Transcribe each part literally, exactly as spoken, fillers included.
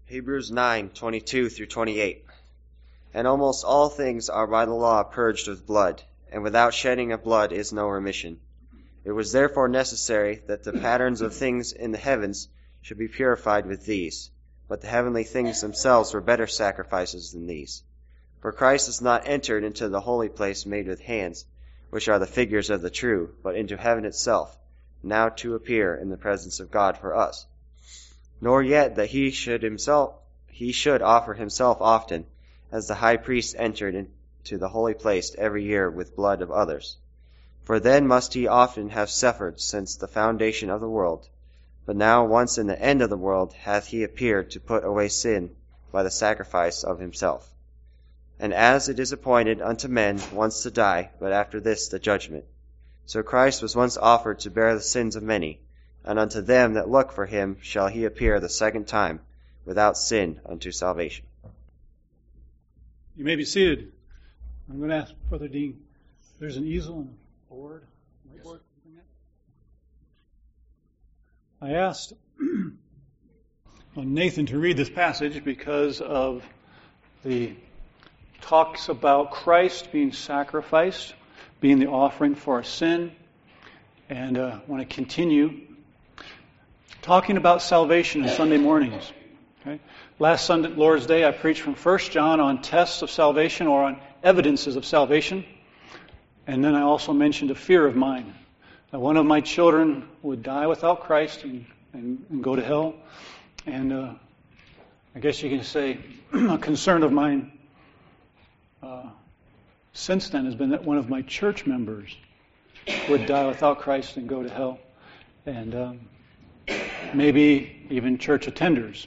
Hebrews nine twenty-two through twenty-eight. And almost all things are by the law purged with blood, and without shedding of blood is no remission. It was therefore necessary that the patterns of things in the heavens should be purified with these, but the heavenly things themselves were better sacrifices than these. For Christ has not entered into the holy place made with hands, which are the figures of the true, but into heaven itself, now to appear in the presence of God for us. Nor yet that he should himself he should offer himself often, as the high priest entered into the holy place every year with blood of others. For then must he often have suffered since the foundation of the world. But now once in the end of the world hath he appeared to put away sin by the sacrifice of himself. And as it is appointed unto men once to die, but after this the judgment, so Christ was once offered to bear the sins of many, and unto them that look for him shall he appear the second time, without sin unto salvation. You may be seated. I'm going to ask Brother Dean, there's an easel and a board. Whiteboard? I asked Nathan to read this passage because of the talks about Christ being sacrificed, being the offering for our sin, and uh, I want to continue talking about salvation on Sunday mornings. Okay? Last Sunday, Lord's Day, I preached from First John on tests of salvation or on evidences of salvation. And then I also mentioned a fear of mine, that one of my children would die without Christ and, and, and go to hell. And uh, I guess you can say a concern of mine uh, since then has been that one of my church members would die without Christ and go to hell. And um, maybe even church attenders.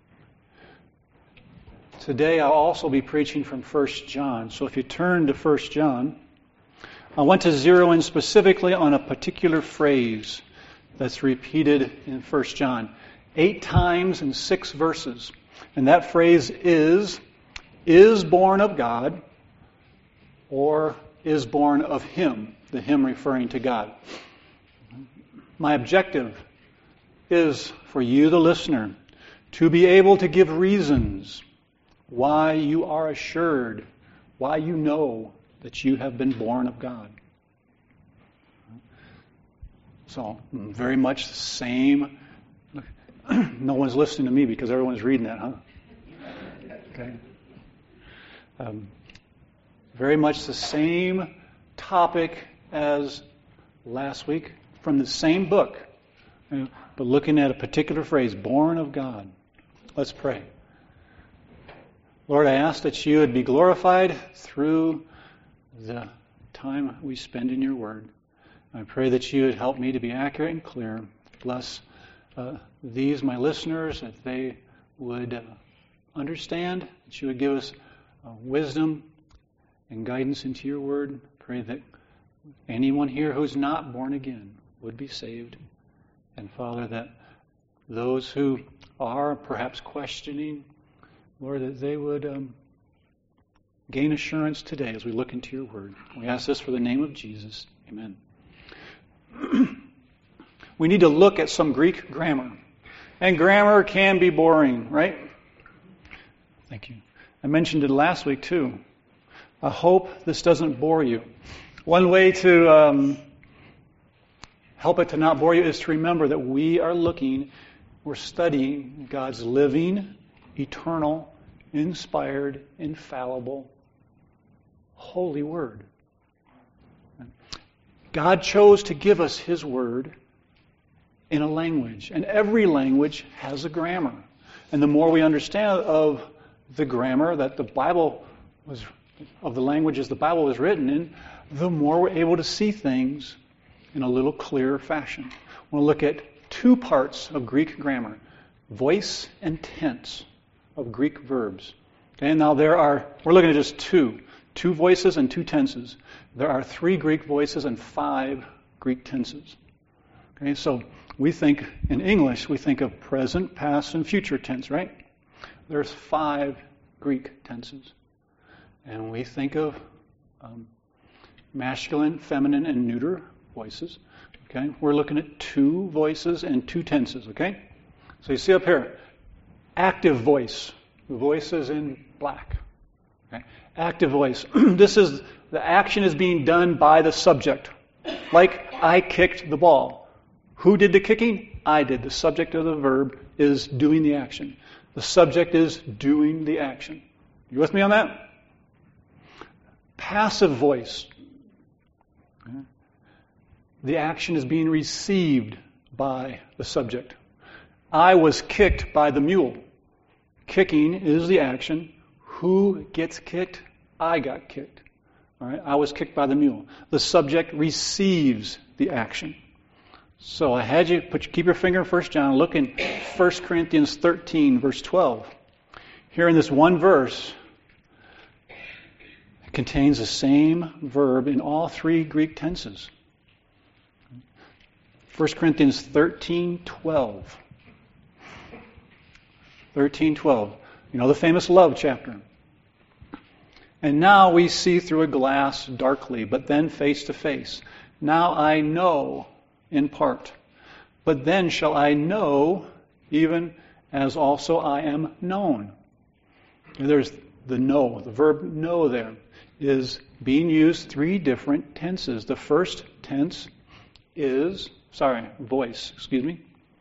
Today I'll also be preaching from First John. So if you turn to First John, I want to zero in specifically on a particular phrase that's repeated in First John. Eight times in six verses. And that phrase is, is born of God, or is born of Him. The Him referring to God. My objective is for you, the listener, to be able to give reasons why you are assured, why you know that you have been born of God. So, very much the same. No one's listening to me because everyone's reading that, huh? Okay. Um, very much the same topic as last week from the same book, but looking at a particular phrase, born of God. Let's pray. Lord, I ask that you would be glorified through the time we spend in your word. I pray that you would help me to be accurate and clear. Bless uh, these, my listeners, that they would uh, understand, that you would give us uh, wisdom and guidance into your word. Pray that anyone here who's not born again would be saved. And Father, that those who are perhaps questioning, Lord, that they would um, gain assurance today as we look into your word. We ask this for the name of Jesus. Amen. We need to look at some Greek grammar. And grammar can be boring, right? Thank you. I mentioned it last week too. I hope this doesn't bore you. One way to um, help it to not bore you is to remember that we are looking, we're studying God's living, eternal, inspired, infallible, holy word. God chose to give us His word in a language, and every language has a grammar. And the more we understand of the grammar that the Bible was, of the languages the Bible was written in, the more we're able to see things in a little clearer fashion. We'll look at two parts of Greek grammar, voice and tense of Greek verbs. Okay, now there are, we're looking at just two, two voices and two tenses. There are three Greek voices and five Greek tenses. Okay, so we think, in English, we think of present, past, and future tense, right? There's five Greek tenses. And we think of um, masculine, feminine, and neuter voices. Okay, we're looking at two voices and two tenses, okay? So you see up here, active voice. The voice is in black. Okay? Active voice. This is, the action is being done by the subject. Like, I kicked the ball. Who did the kicking? I did. The subject of the verb is doing the action. The subject is doing the action. You with me on that? Passive voice. Okay? The action is being received by the subject. I was kicked by the mule. Kicking is the action. Who gets kicked? I got kicked. All right? I was kicked by the mule. The subject receives the action. So I had you put keep your finger in First John. Look in First Corinthians thirteen, verse twelve. Here in this one verse, it contains the same verb in all three Greek tenses. First Corinthians thirteen twelve. thirteen twelve. You know the famous love chapter. And now we see through a glass darkly, but then face to face. Now I know in part, but then shall I know even as also I am known. And there's the know. The verb know there is being used three different tenses. The first tense is, sorry, voice, excuse me.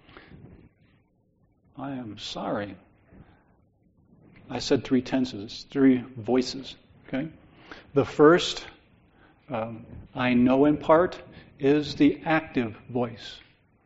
I am sorry. I said three tenses, three voices. Okay. The first, um, I know in part, is the active voice.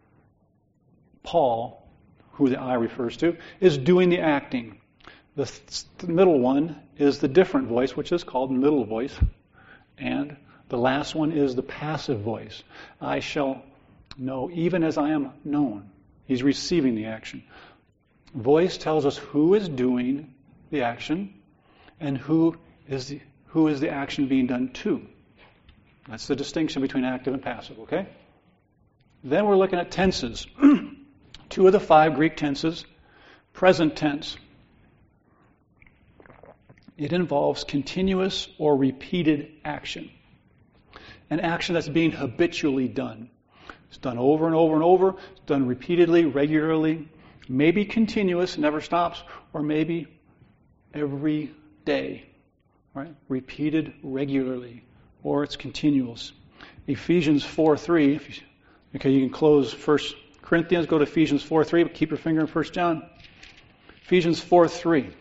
Paul, who the I refers to, is doing the acting. The, th- the middle one is the different voice, which is called middle voice. And the last one is the passive voice. I shall know even as I am known. He's receiving the action. Voice tells us who is doing the action and who is the, who is the action being done to. That's the distinction between active and passive, okay? Then we're looking at tenses. Two of the five Greek tenses, present tense. It involves continuous or repeated action. An action that's being habitually done. It's done over and over and over. It's done repeatedly, regularly. Maybe continuous, never stops, or maybe every day. Right? Repeated regularly, or it's continuous. Ephesians four three. If you, okay, you can close First Corinthians, go to Ephesians four three, but keep your finger in First John. Ephesians four three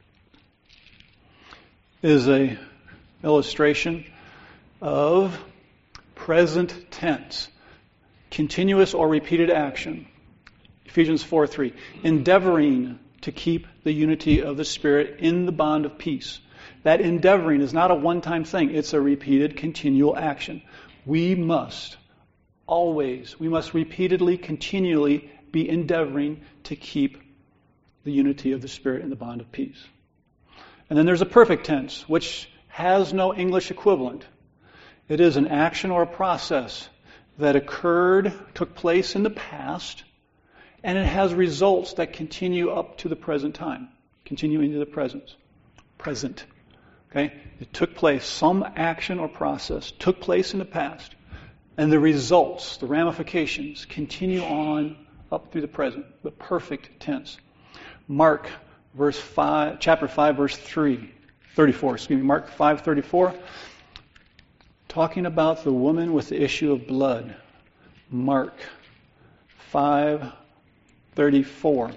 is a illustration of present tense, continuous or repeated action. Ephesians four three, endeavoring to keep the unity of the Spirit in the bond of peace. That endeavoring is not a one-time thing. It's a repeated, continual action. We must always, we must repeatedly, continually be endeavoring to keep the unity of the Spirit in the bond of peace. And then there's a perfect tense, which has no English equivalent. It is an action or a process that occurred, took place in the past, and it has results that continue up to the present time, continue into the present. Present. Okay? It took place, some action or process took place in the past, and the results, the ramifications, continue on up through the present, the perfect tense. Mark, verse five, chapter five, verse three, thirty-four. Excuse me, Mark five, thirty-four, talking about the woman with the issue of blood. Mark five, thirty-four.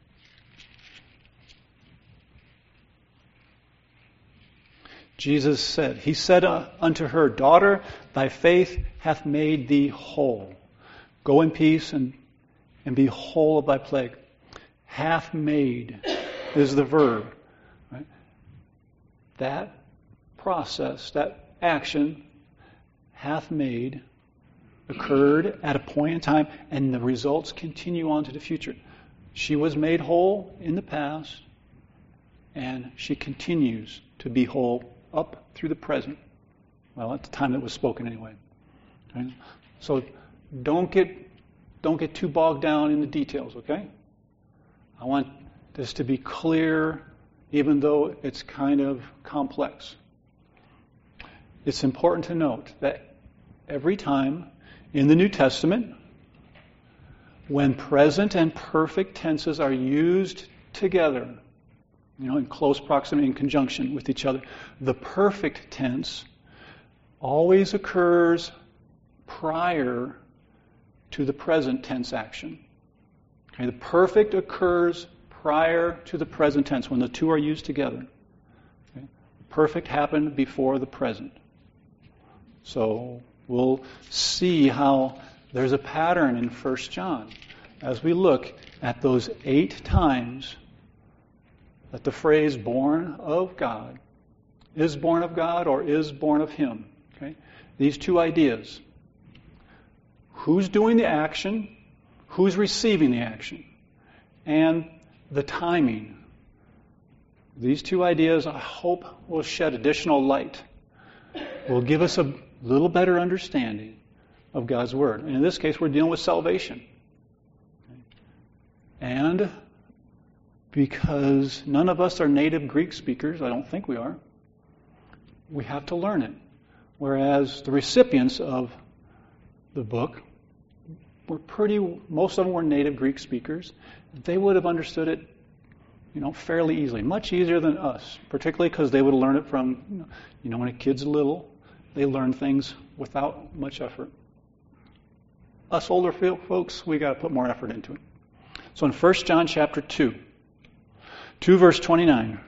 Jesus said, He said uh, unto her, Daughter, thy faith hath made thee whole. Go in peace and, and be whole of thy plague. Hath made is the verb. Right? That process, that action, hath made, occurred at a point in time, and the results continue on to the future. She was made whole in the past, and she continues to be whole up through the present. Well, at the time that was spoken anyway. Okay? So don't get don't get too bogged down in the details, okay? I want this to be clear, even though it's kind of complex. It's important to note that every time in the New Testament, when present and perfect tenses are used together, you know, in close proximity, in conjunction with each other. The perfect tense always occurs prior to the present tense action. Okay, the perfect occurs prior to the present tense when the two are used together. Okay? Perfect happened before the present. So we'll see how there's a pattern in First John as we look at those eight times that the phrase born of God, is born of God or is born of Him. Okay? These two ideas. Who's doing the action, who's receiving the action, and the timing. These two ideas, I hope, will shed additional light, will give us a little better understanding of God's Word. And in this case, we're dealing with salvation. And because none of us are native Greek speakers, I don't think we are, we have to learn it. Whereas the recipients of the book were pretty, most of them were native Greek speakers. They would have understood it, you know, fairly easily, much easier than us, particularly because they would have learned it from, you know, when a kid's little, they learn things without much effort. Us older folks, we got to put more effort into it. So in First John chapter two, two verse twenty-nine.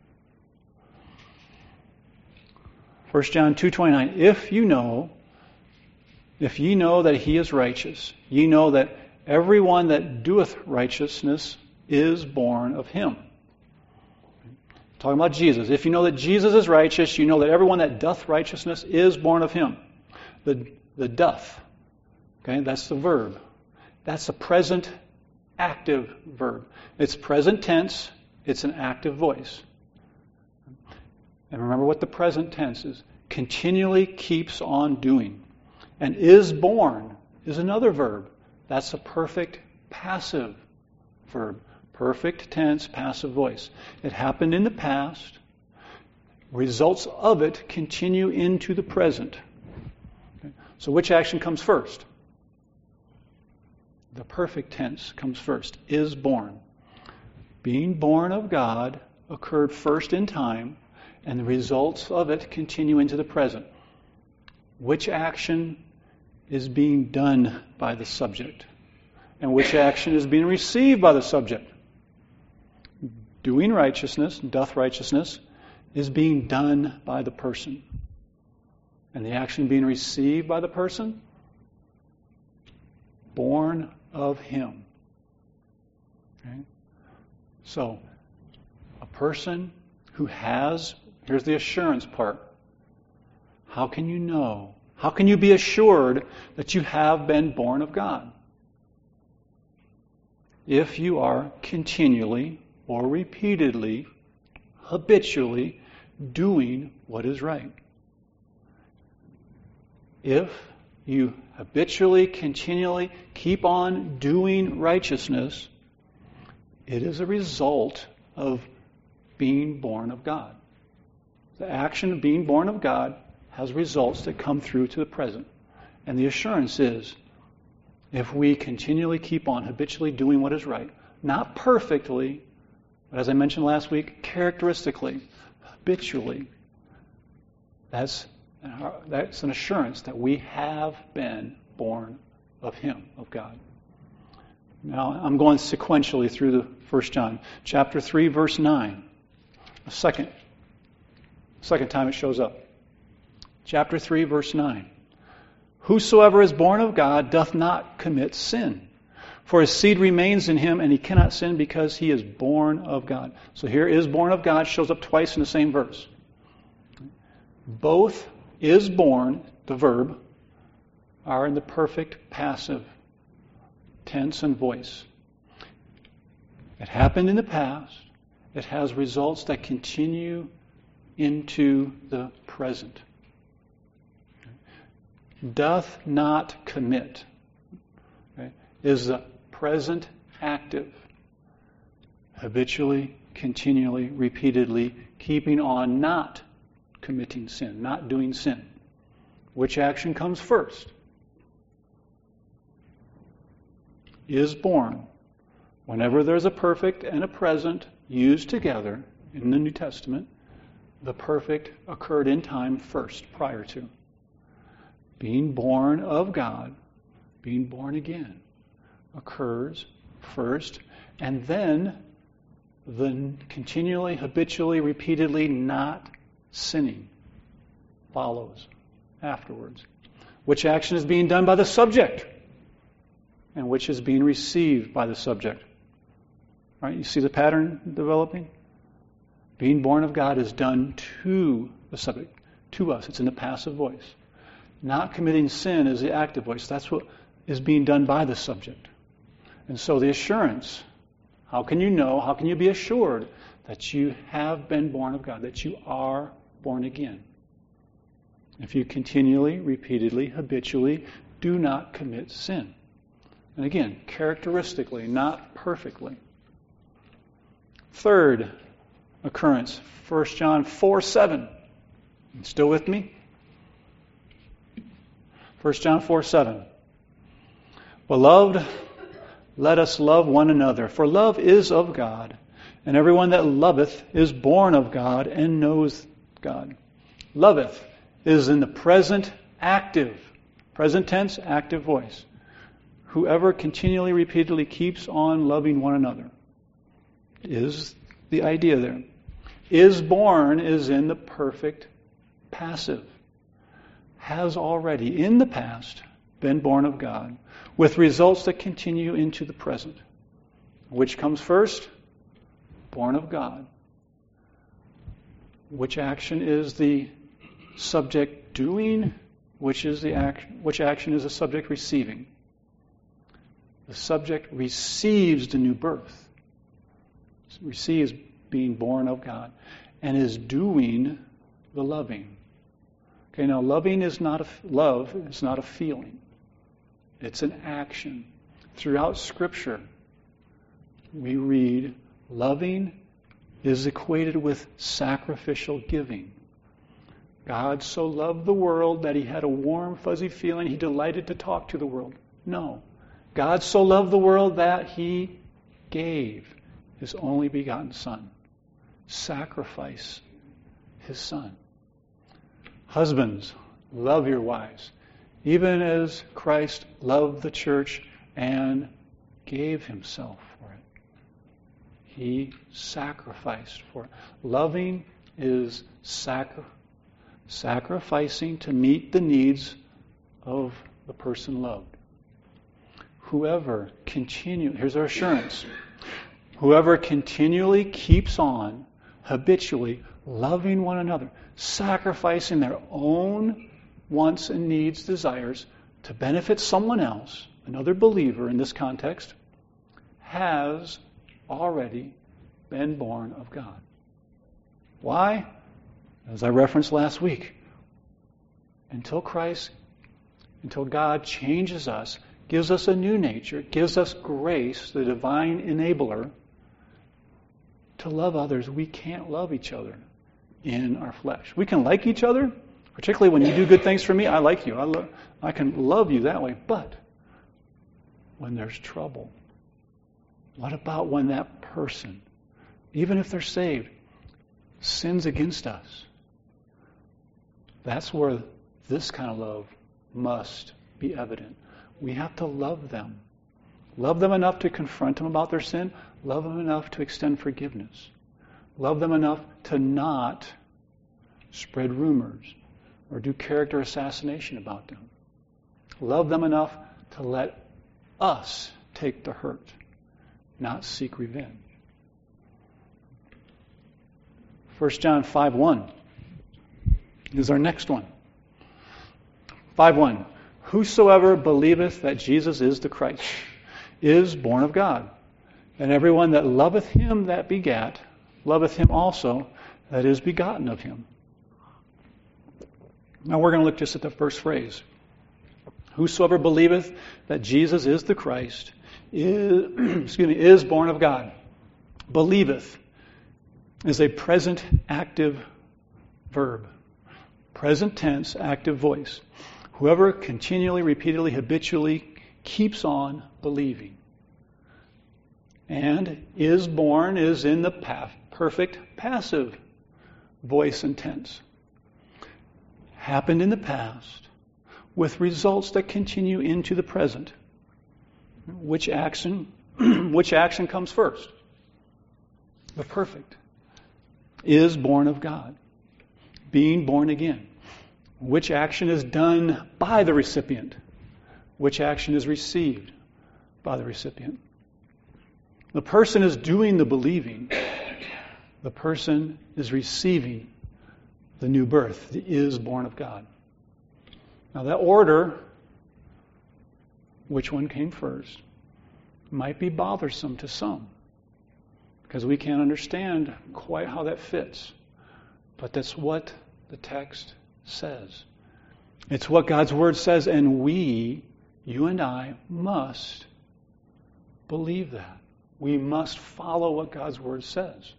First John two twenty-nine. If you know, if ye know that He is righteous, ye know that everyone that doeth righteousness is born of Him. Talking about Jesus. If you know that Jesus is righteous, you know that everyone that doth righteousness is born of Him. The, the doth, okay, that's the verb. That's a present active verb. It's present tense. It's an active voice. And remember what the present tense is. Continually keeps on doing. And is born is another verb. That's a perfect passive verb. Perfect tense, passive voice. It happened in the past. Results of it continue into the present. Okay. So which action comes first? The perfect tense comes first. Is born. Being born of God occurred first in time, and the results of it continue into the present. Which action is being done by the subject? And which action is being received by the subject? Doing righteousness, doth righteousness, is being done by the person. And the action being received by the person? Born of Him. Okay? So, a person who has, here's the assurance part. How can you know? How can you be assured that you have been born of God? If you are continually or repeatedly, habitually doing what is right. If you habitually, continually keep on doing righteousness, it is a result of being born of God. The action of being born of God has results that come through to the present. And the assurance is, if we continually keep on habitually doing what is right, not perfectly, but as I mentioned last week, characteristically, habitually, that's, that's an assurance that we have been born of Him, of God. Now, I'm going sequentially through the First John. Chapter three, verse nine. A second, second time it shows up. Chapter three, verse nine. Whosoever is born of God doth not commit sin. For his seed remains in him, and he cannot sin because he is born of God. So here is born of God shows up twice in the same verse. Both is born, the verb, are in the perfect passive tense and voice. It happened in the past. It has results that continue into the present. Doth not commit, okay, is the present active, habitually, continually, repeatedly, keeping on not committing sin, not doing sin. Which action comes first? Is born. Whenever there's a perfect and a present used together in the New Testament, the perfect occurred in time first, prior to. Being born of God, being born again, occurs first, and then the continually, habitually, repeatedly not sinning follows afterwards. Which action is being done by the subject, and which is being received by the subject. Right? You see the pattern developing? Being born of God is done to the subject, to us. It's in the passive voice. Not committing sin is the active voice. That's what is being done by the subject. And so the assurance, how can you know, how can you be assured that you have been born of God, that you are born again? If you continually, repeatedly, habitually do not commit sin. And again, characteristically, not perfectly. Third occurrence, First John four seven. You still with me? First John four seven. Beloved, let us love one another, for love is of God, and everyone that loveth is born of God and knows God. Loveth is in the present active, present tense, active voice. Whoever continually, repeatedly keeps on loving one another is the idea there. Is born is in the perfect passive. Has already, in the past, been born of God, with results that continue into the present. Which comes first? Born of God. Which action is the subject doing? Which is the action? Which action is the subject receiving? The subject receives the new birth. Receives being born of God, and is doing the loving. Okay, now loving is not a love. It's not a feeling. It's an action. Throughout Scripture, we read loving is equated with sacrificial giving. God so loved the world that He had a warm, fuzzy feeling He delighted to talk to the world. No. God so loved the world that He gave His only begotten Son. Sacrifice His Son. Husbands, love your wives, even as Christ loved the church and gave Himself for it. He sacrificed for it. Loving is sacri- sacrificing to meet the needs of the person loved. Whoever continue, here's our assurance. Whoever continually keeps on, habitually, loving one another, sacrificing their own wants and needs, desires, to benefit someone else, another believer in this context, has already been born of God. Why? As I referenced last week, until Christ, until God changes us, gives us a new nature, gives us grace, the divine enabler, to love others, we can't love each other in our flesh. We can like each other, particularly when you do good things for me. I like you. I, lo- I can love you that way. But when there's trouble, what about when that person, even if they're saved, sins against us? That's where this kind of love must be evident. We have to love them. Love them enough to confront them about their sin. Love them enough to extend forgiveness. Love them enough to not spread rumors or do character assassination about them. Love them enough to let us take the hurt, not seek revenge. First John five one is our next one. five one. Whosoever believeth that Jesus is the Christ is born of God. And everyone that loveth Him that begat, loveth Him also that is begotten of Him. Now we're going to look just at the first phrase. Whosoever believeth that Jesus is the Christ is, excuse me, is born of God. Believeth is a present active verb. Present tense, active voice. Whoever continually, repeatedly, habitually keeps on believing. And is born is in the pa- perfect passive voice and tense. Happened in the past with results that continue into the present. Which action, which action comes first? The perfect. Is born of God. Being born again. Which action is done by the recipient? Which action is received by the recipient? The person is doing the believing. The person is receiving the new birth, the is born of God. Now that order, which one came first, might be bothersome to some, because we can't understand quite how that fits. But that's what the text says. It's what God's Word says, and we, you and I, must believe that. We must follow what God's Word says.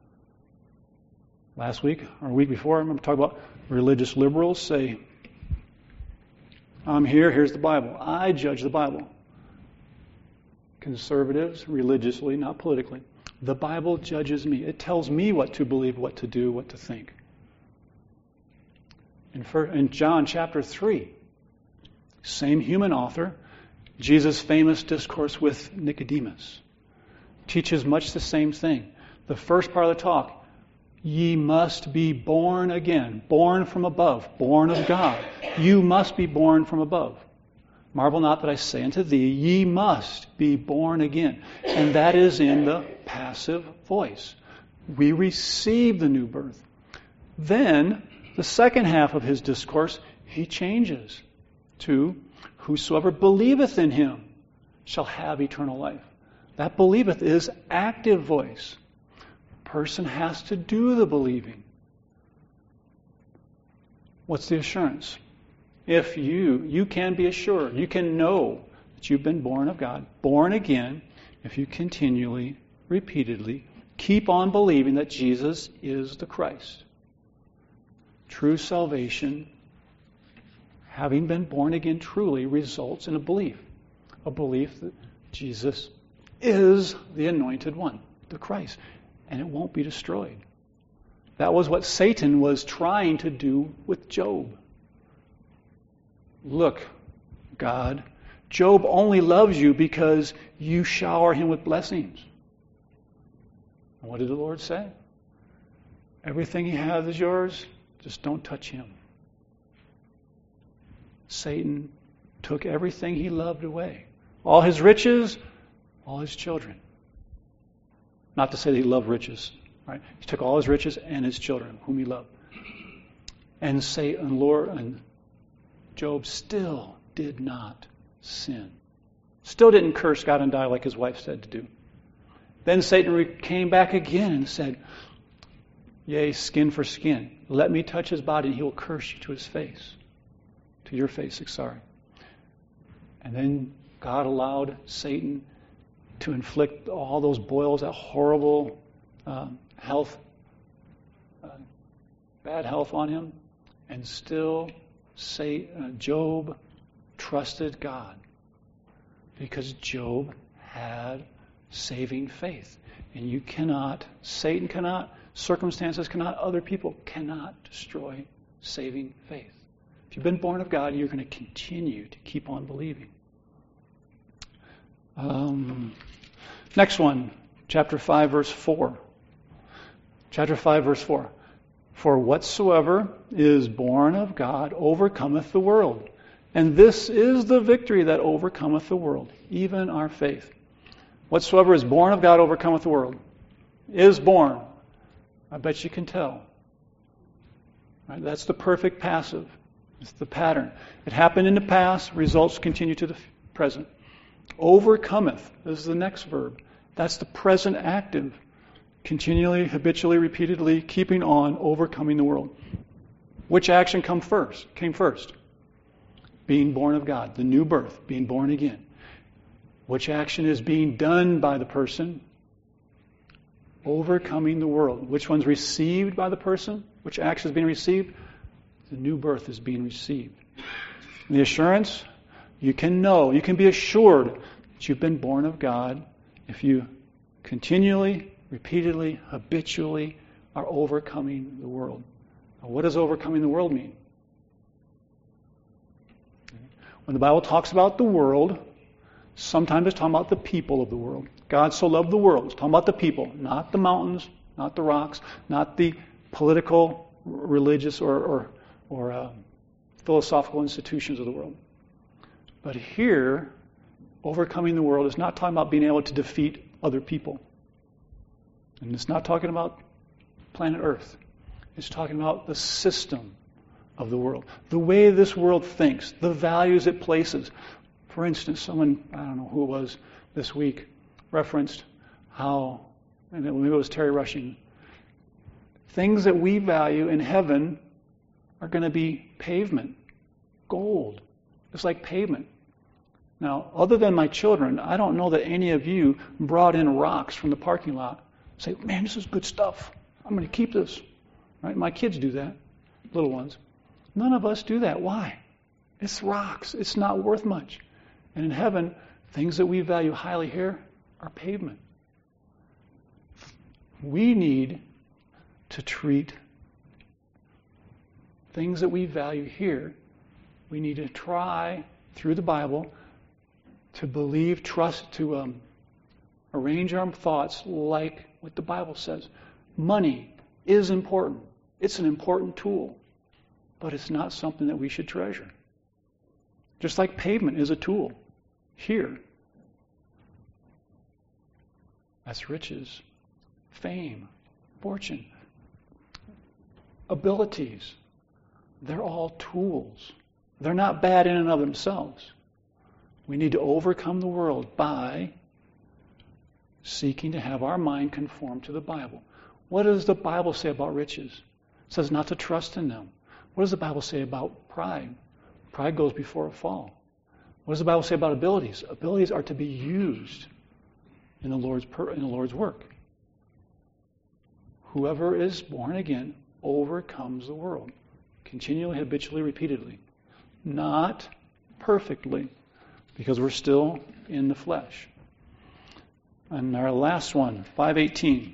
Last week, or a week before, I remember talking about religious liberals say, I'm here, here's the Bible. I judge the Bible. Conservatives, religiously, not politically, the Bible judges me. It tells me what to believe, what to do, what to think. In, first, in John chapter three, same human author, Jesus' famous discourse with Nicodemus, teaches much the same thing. The first part of the talk, ye must be born again, born from above, born of God. You must be born from above. Marvel not that I say unto thee, ye must be born again. And that is in the passive voice. We receive the new birth. Then, the second half of his discourse, he changes to, whosoever believeth in him shall have eternal life. That believeth is active voice. Person has to do the believing. What's the assurance? If you, you can be assured, you can know that you've been born of God, born again, if you continually, repeatedly, keep on believing that Jesus is the Christ. True salvation, having been born again truly, results in a belief. A belief that Jesus is the anointed one, the Christ. And it won't be destroyed. That was what Satan was trying to do with Job. Look, God, Job only loves you because you shower him with blessings. And what did the Lord say? Everything he has is yours, just don't touch him. Satan took everything he loved away. All his riches, all his children. Not to say that he loved riches. Right? He took all his riches and his children, whom he loved. And Satan, Lord, and Job still did not sin. Still didn't curse God and die like his wife said to do. Then Satan came back again and said, yea, skin for skin. Let me touch his body and he will curse you to his face. To your face, sorry. And then God allowed Satan to inflict all those boils, that horrible uh, health, uh, bad health on him. And still say, uh, Job trusted God. Because Job had saving faith. And you cannot, Satan cannot, circumstances cannot, other people cannot destroy saving faith. If you've been born of God, you're going to continue to keep on believing. Um, next one, chapter five, verse four. Chapter five, verse four. For whatsoever is born of God overcometh the world. And this is the victory that overcometh the world, even our faith. Whatsoever is born of God overcometh the world. Is born. I bet you can tell. Right? That's the perfect passive. It's the pattern. It happened in the past, results continue to the present. Overcometh. This is the next verb. That's the present active. Continually, habitually, repeatedly, keeping on, overcoming the world. Which action come first? Came first? Being born of God, the new birth, being born again. Which action is being done by the person? Overcoming the world. Which one's received by the person? Which action is being received? The new birth is being received. And the assurance? You can know, you can be assured that you've been born of God if you continually, repeatedly, habitually are overcoming the world. Now, what does overcoming the world mean? When the Bible talks about the world, sometimes it's talking about the people of the world. God so loved the world. It's talking about the people, not the mountains, not the rocks, not the political, religious, or, or, or uh, philosophical institutions of the world. But here, overcoming the world is not talking about being able to defeat other people. And it's not talking about planet Earth. It's talking about the system of the world. The way this world thinks, the values it places. For instance, someone, I don't know who it was this week, referenced how, and maybe it was Terry Rushing, things that we value in heaven are going to be pavement, gold. It's like pavement. Now, other than my children, I don't know that any of you brought in rocks from the parking lot. Say, man, this is good stuff. I'm going to keep this. Right? My kids do that, little ones. None of us do that. Why? It's rocks. It's not worth much. And in heaven, things that we value highly here are pavement. We need to treat things that we value here, we need to try, through the Bible, to believe, trust, to um, arrange our thoughts like what the Bible says. Money is important. It's an important tool. But it's not something that we should treasure. Just like pavement is a tool. Here. That's riches, fame, fortune, abilities. They're all tools. They're not bad in and of themselves. We need to overcome the world by seeking to have our mind conform to the Bible. What does the Bible say about riches? It says not to trust in them. What does the Bible say about pride? Pride goes before a fall. What does the Bible say about abilities? Abilities are to be used in the Lord's per, in the Lord's work. Whoever is born again overcomes the world, continually, habitually, repeatedly. Not perfectly, because we're still in the flesh. And our last one, five eighteen.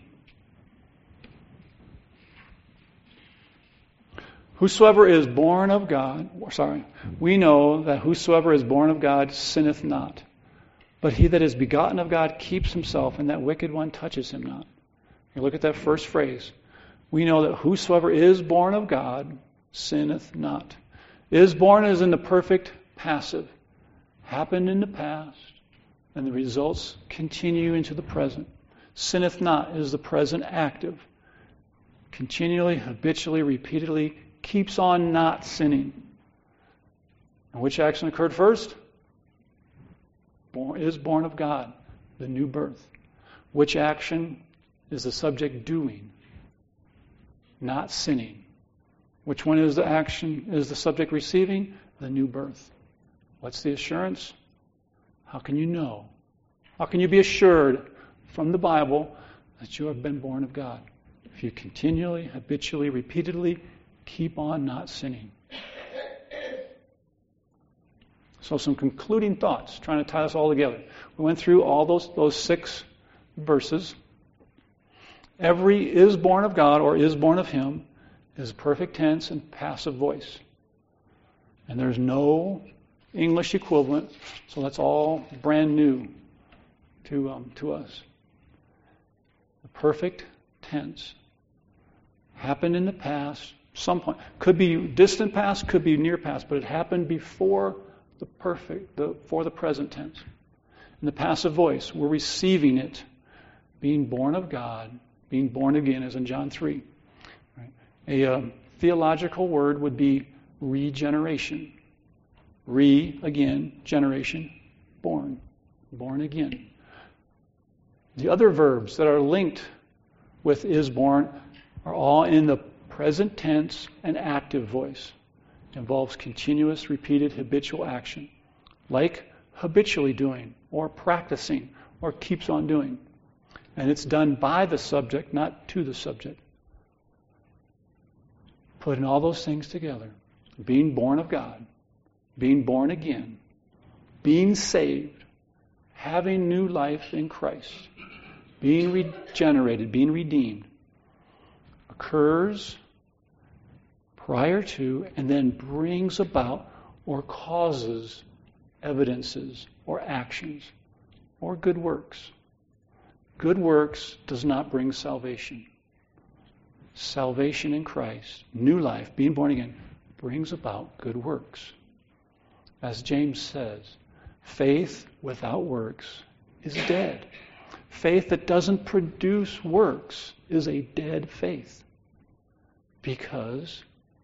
Whosoever is born of God, sorry, we know that whosoever is born of God sinneth not. But he that is begotten of God keeps himself, and that wicked one touches him not. You look at that first phrase. We know that whosoever is born of God sinneth not. Is born is in the perfect passive. Happened in the past, and the results continue into the present. Sinneth not is the present active. Continually, habitually, repeatedly keeps on not sinning. And which action occurred first? Born, is born of God, the new birth. Which action is the subject doing? Not sinning. Which one is the action, is the subject receiving? The new birth. What's the assurance? How can you know? How can you be assured from the Bible that you have been born of God? If you continually, habitually, repeatedly keep on not sinning. So some concluding thoughts, trying to tie this all together. We went through all those, those six verses. Every is born of God or is born of Him is perfect tense and passive voice. And there's no English equivalent, so that's all brand new to um, to us. The perfect tense happened in the past, some point. Could be distant past, could be near past, but it happened before the perfect, the, for the present tense. In the passive voice, we're receiving it, being born of God, being born again, as in John three. Right? A uh, theological word would be regeneration. Re, again, generation, born. Born again. The other verbs that are linked with is born are all in the present tense and active voice. It involves continuous, repeated, habitual action, like habitually doing, or practicing, or keeps on doing. And it's done by the subject, not to the subject. Putting all those things together, being born of God, being born again, being saved, having new life in Christ, being regenerated, being redeemed, occurs prior to and then brings about or causes evidences or actions or good works. Good works does not bring salvation. Salvation in Christ, new life, being born again, brings about good works. As James says, faith without works is dead. Faith that doesn't produce works is a dead faith. Because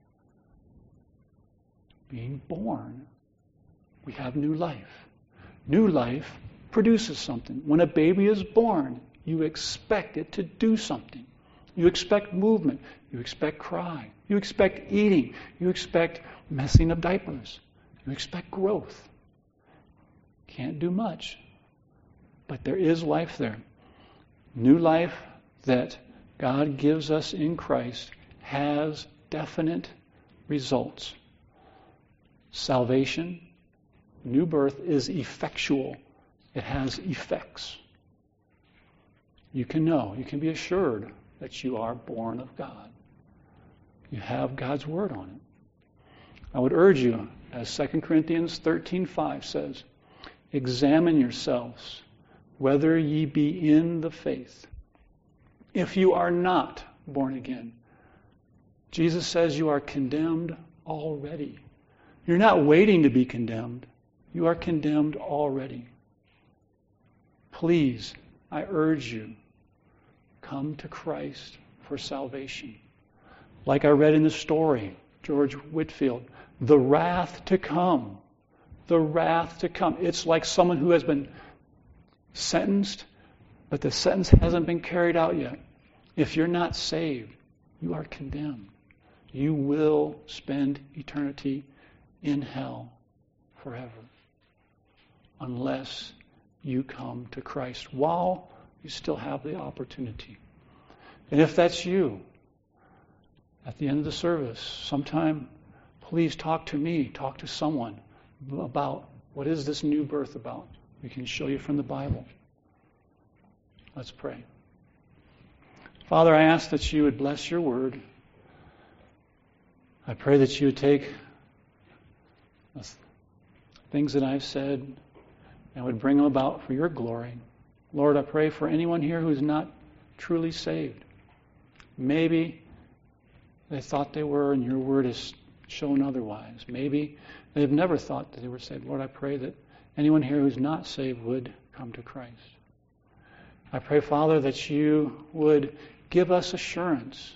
being born, we have new life. New life produces something. When a baby is born, you expect it to do something. You expect movement. You expect cry. You expect eating. You expect messing of diapers. You expect growth. Can't do much, but there is life there. New life that God gives us in Christ has definite results. Salvation, new birth, is effectual. It has effects. You can know, you can be assured that you are born of God. You have God's word on it. I would urge you, as Second Corinthians thirteen five says, examine yourselves whether ye be in the faith. If you are not born again, Jesus says you are condemned already. You're not waiting to be condemned. You are condemned already. Please, I urge you, come to Christ for salvation. Like I read in the story, George Whitefield, the wrath to come. The wrath to come. It's like someone who has been sentenced, but the sentence hasn't been carried out yet. If you're not saved, you are condemned. You will spend eternity in hell forever unless you come to Christ while you still have the opportunity. And if that's you, at the end of the service, sometime, please talk to me, talk to someone about what is this new birth about. We can show you from the Bible. Let's pray. Father, I ask that you would bless your word. I pray that you would take the things that I've said and would bring them about for your glory. Lord, I pray for anyone here who is not truly saved. Maybe they thought they were and your word has shown otherwise. Maybe they've never thought that they were saved. Lord, I pray that anyone here who's not saved would come to Christ. I pray, Father, that you would give us assurance.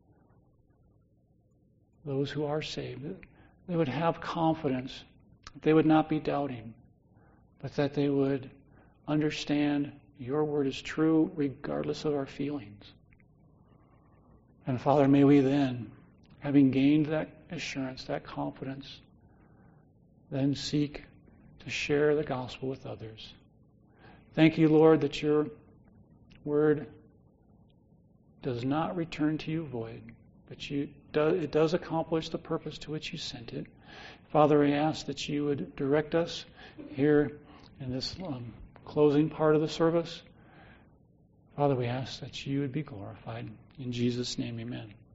Those who are saved, they would have confidence. They would not be doubting, but that they would understand your word is true regardless of our feelings. And Father, may we then, having gained that assurance, that confidence, then seek to share the gospel with others. Thank you, Lord, that your word does not return to you void, but you do, it does accomplish the purpose to which you sent it. Father, I ask that you would direct us here in this um, closing part of the service. Father, we ask that you would be glorified. In Jesus' name, amen.